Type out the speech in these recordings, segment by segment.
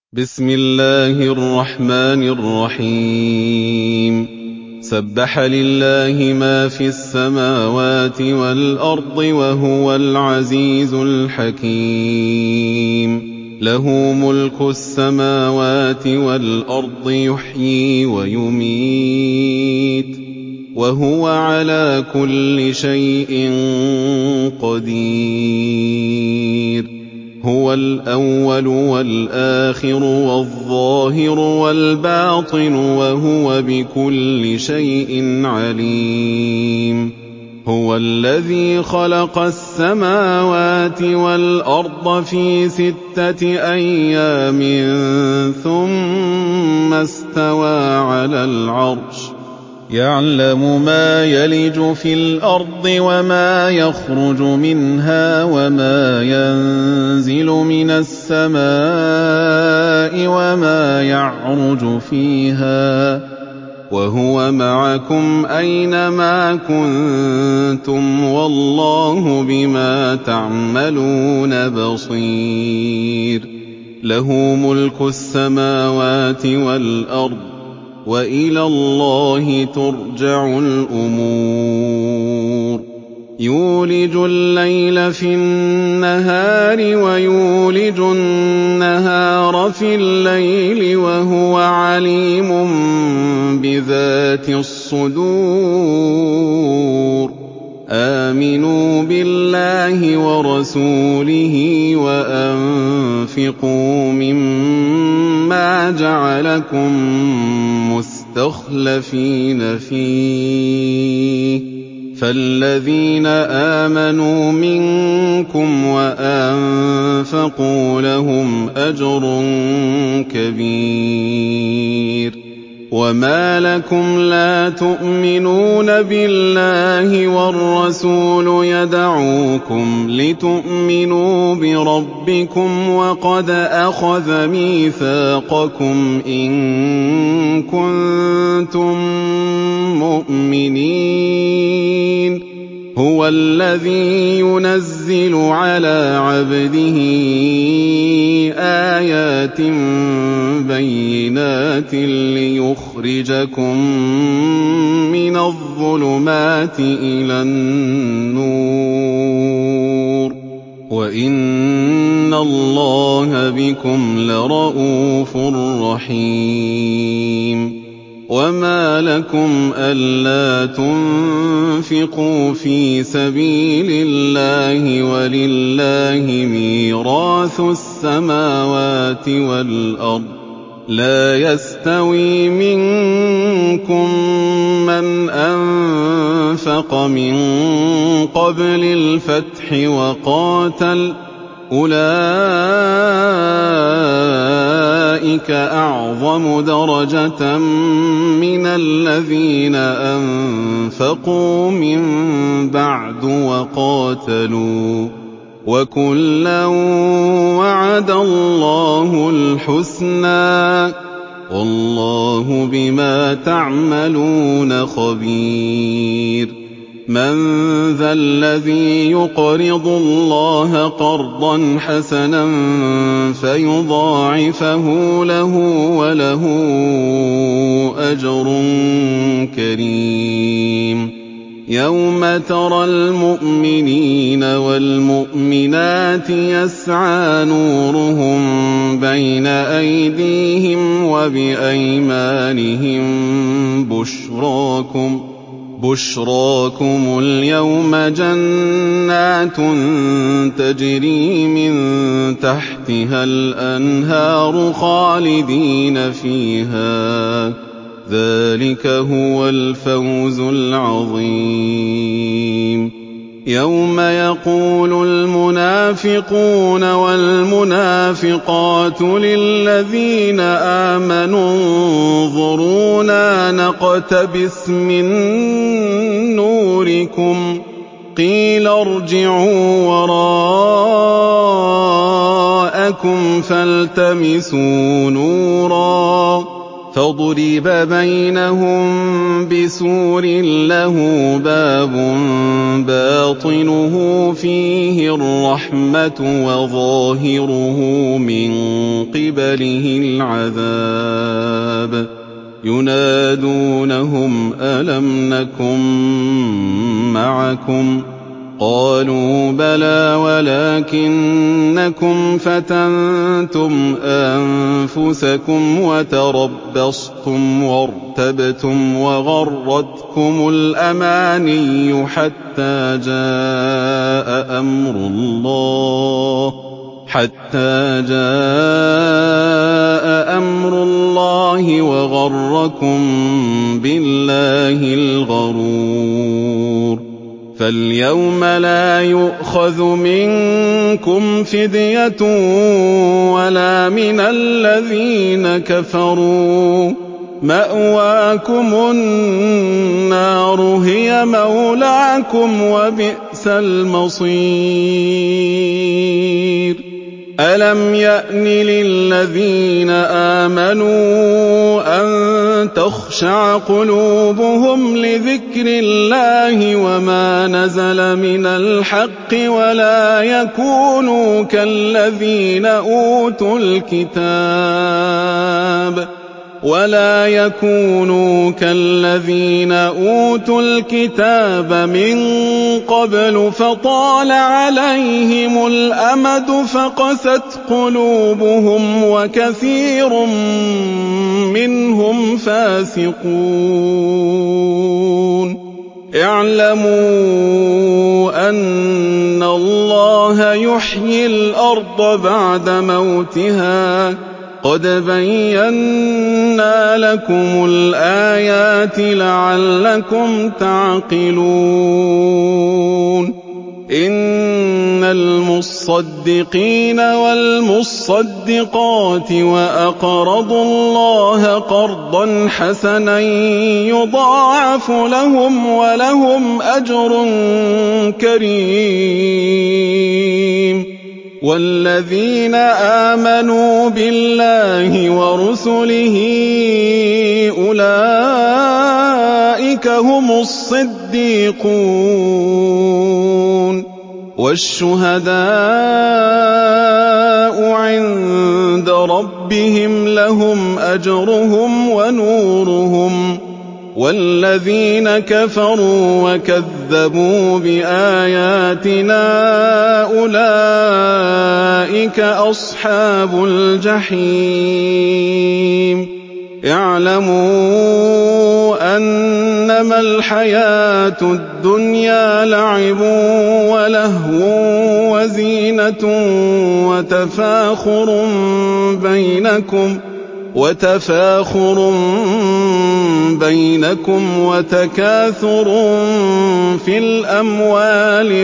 بسم الله الرحمن الرحيم سبح لله ما في السماوات والأرض وهو العزيز الحكيم له ملك السماوات والأرض يحيي ويميت وهو على كل شيء قدير هو الأول والآخر والظاهر والباطن وهو بكل شيء عليم هو الذي خلق السماوات والأرض في 6 أيام ثم استوى على العرش يعلم ما يلج في الأرض وما يخرج منها وما ينزل من السماء وما يعرج فيها وهو معكم أينما كنتم والله بما تعملون بصير له ملك السماوات والأرض وإلى الله ترجع الأمور يولج الليل في النهار ويولج النهار في الليل وهو عليم بذات الصدور آمنوا بالله ورسوله وأنفقوا مما جعلكم مستخلفين فيه فالذين آمنوا منكم وأنفقوا لهم أجر كبير وما لكم لا تؤمنون بالله والرسول يدعوكم لتؤمنوا بربكم وقد أخذ ميثاقكم إن كنتم مؤمنين هو الذي ينزل على عبده آيات بينات ليخرجكم من الظلمات إلى النور وإن الله بكم لرءوف رحيم وما لكم ألا تنفقوا في سبيل الله ولله ميراث السماوات والأرض لا يستوي منكم من أنفق من قبل الفتح وقاتل أولئك أعظم درجة من الذين أنفقوا من بعد وقاتلوا وكلا وعد الله الحسنى والله بما تعملون خبير من ذا الذي يقرض الله قرضا حسنا فيضاعفه له وله أجر كريم يوم ترى المؤمنين والمؤمنات يسعى نورهم بين أيديهم وبأيمانهم بشراكم اليوم جنات تجري من تحتها الأنهار خالدين فيها ذلك هو الفوز العظيم يوم يقول المنافقون والمنافقات للذين آمنوا انظرونا نقتبس من نوركم قيل ارجعوا وراءكم فالتمسوا نورا فضرب بينهم بسور له باب باطنه فيه الرحمة وظاهره من قبله العذاب ينادونهم ألم نكن معكم قالوا بلى ولكنكم فتنتم أنفسكم وتربصتم وارتبتم وغرتكم الأماني حتى جاء أمر الله وغركم بالله الغرور فاليوم لا يؤخذ منكم فدية ولا من الذين كفروا مأواكم النار هي مولاكم وبئس المصير ألم يأن للذين آمنوا أن تخشع قلوبهم لذكر الله وما نزل من الحق ولا يكونوا كالذين أوتوا الكتاب من قبل فطال عليهم الأمد فقست قلوبهم وكثير منهم فاسقون اعلموا أن الله يحيي الأرض بعد موتها قد بينا لكم الآيات لعلكم تعقلون إن المصدقين والمصدقات وأقرضوا الله قرضا حسنا يضاعف لهم ولهم أجر كريم والذين آمنوا بالله ورسله أولئك هم الصديقون والشهداء عند ربهم لهم أجرهم ونورهم والذين كفروا وكذبوا بآياتنا أولئك أصحاب الجحيم اعلموا أنما الحياة الدنيا لعب ولهو وزينة وتفاخر بينكم وتكاثر في الأموال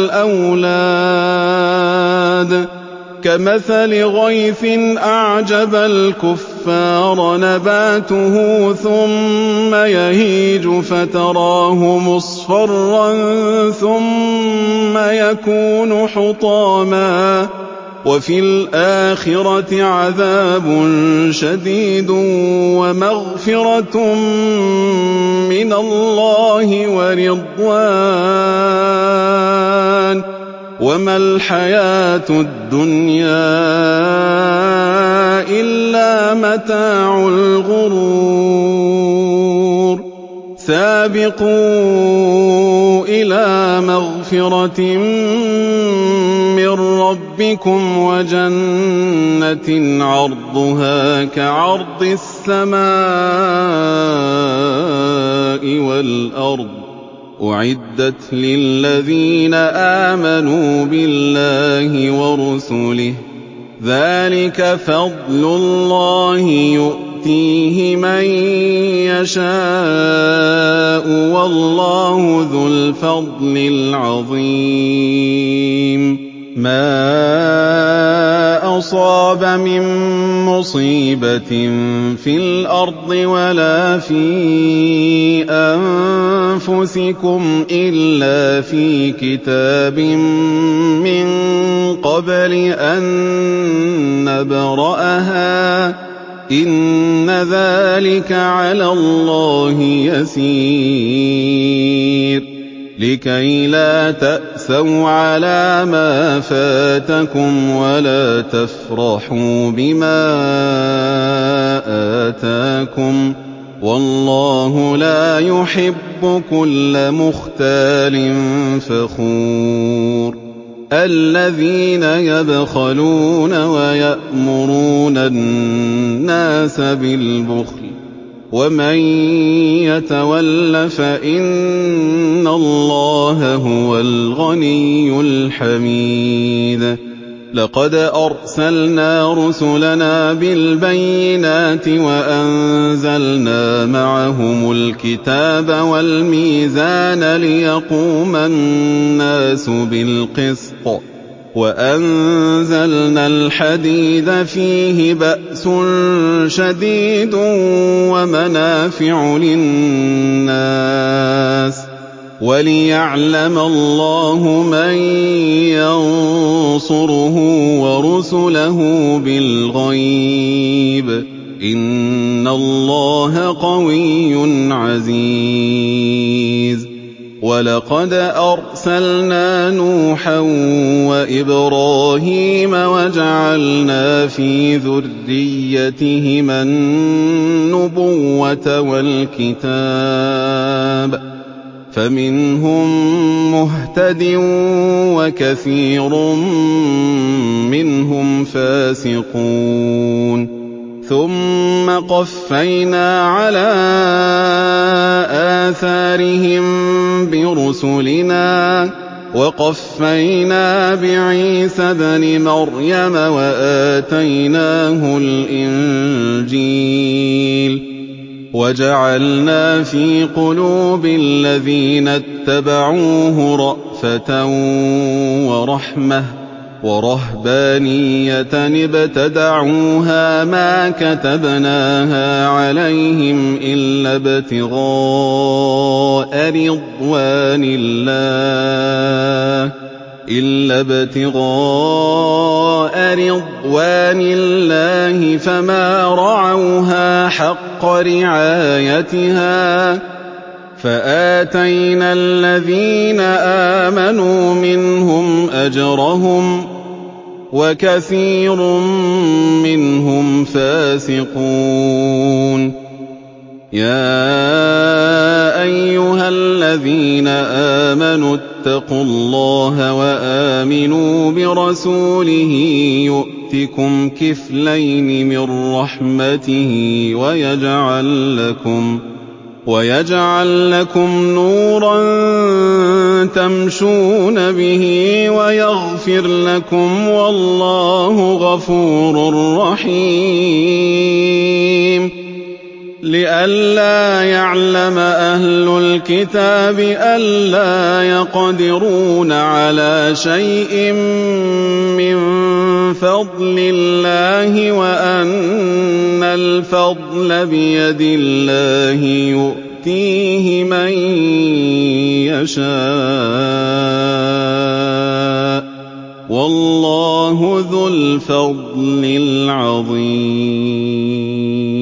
والأولاد كمثل غيث أعجب الكفار نباته ثم يهيج فتراه مصفرا ثم يكون حطاما وفي الآخرة عذاب شديد ومغفرة من الله ورضوان وما الحياة الدنيا إلا متاع الغرور سابقوا إلى مغفرة من ربكم وجنة عرضها كعرض السماء والأرض أعدت للذين آمنوا بالله ورسله ذلك فضل الله يؤتيه من يشاء والله ذو الفضل العظيم ما أصاب من مصيبة في الأرض ولا في أنفسكم إلا في كتاب من قبل أن نبرأها إِنَّ ذَٰلِكَ عَلَى اللَّهِ يَسِيرٌ لِكَيْ لَا تَأْسَوْا عَلَىٰ مَا فَاتَكُمْ وَلَا تَفْرَحُوا بِمَا آتَاكُمْ ۗ وَاللَّهُ لَا يُحِبُّ كُلَّ مُخْتَالٍ فَخُورٍ الَّذِينَ يَبْخَلُونَ وَيَأْمُرُونَ النَّاسَ بِالْبُخْلِ وَمَن يَتَوَلَّ فَإِنَّ اللَّهَ هُوَ الْغَنِيُّ الْحَمِيدُ لَقَدْ أَرْسَلْنَا رُسُلَنَا بِالْبَيِّنَاتِ وَأَنزَلْنَا مَعَهُمُ الْكِتَابَ وَالْمِيزَانَ لِيَقُومَ النَّاسُ بِالْقِسْطِ وَأَنزَلْنَا الْحَدِيدَ فِيهِ بَأْسٌ شَدِيدٌ وَمَنَافِعُ لِلنَّاسِ وَلِيَعْلَمَ اللَّهُ مَن يَنصُرُهُ وَرُسُلَهُ بِالْغَيْبِ ۚ إِنَّ اللَّهَ قَوِيٌّ عَزِيزٌ وَلَقَدْ أَرْسَلْنَا نُوحًا وَإِبْرَاهِيمَ وَجَعَلْنَا فِي ذُرِّيَّتِهِمَا النُّبُوَّةَ وَالْكِتَابَ فَمِنْهُم مُّهْتَدٍ وَكَثِيرٌ مِّنْهُمْ فَاسِقُونَ ثُمَّ قَفَّيْنَا عَلَىٰ آثَارِهِم بِرُسُلِنَا وَقَفَّيْنَا بِعِيسَى ابْنِ مَرْيَمَ وَآتَيْنَاهُ الْإِنجِيلَ وَجَعَلْنَا فِي قُلُوبِ الَّذِينَ اتَّبَعُوهُ رَأْفَةً وَرَحْمَةً وَرَهْبَانِيَّةً ابْتَدَعُوهَا مَا كَتَبْنَاهَا عَلَيْهِمْ إِلَّا ابْتِغَاءَ رِضْوَانِ اللَّهِ فَمَا رَعَوْهَا حَقَّ رِعَايَتِهَا فَآتَيْنَا الَّذِينَ آمَنُوا مِنْهُمْ أَجْرَهُمْ وَكَثِيرٌ مِّنْهُمْ فَاسِقُونَ يَا أَيُّهَا الَّذِينَ آمَنُوا اتَّقُوا اللَّهَ وَآمِنُوا بِرَسُولِهِ يُؤْتِكُمْ كِفْلَيْنِ مِن رَّحْمَتِهِ وَيَجْعَل لَّكُمْ نُورًا تَمْشُونَ بِهِ وَيَغْفِرْ لَكُمْ ۗ وَاللَّهُ غَفُورٌ رَّحِيمٌ لِئَلَّا يَعْلَمَ أَهْلُ الْكِتَابِ أَلَّا يَقْدِرُونَ عَلَىٰ شَيْءٍ مِّن فَضْلِ اللَّهِ وَأَنَّ الْفَضْلَ بِيَدِ اللَّهِ يُؤْتِيهِ مَن يَشَاءُ ۗ وَاللَّهُ ذُو الْفَضْلِ الْعَظِيمِ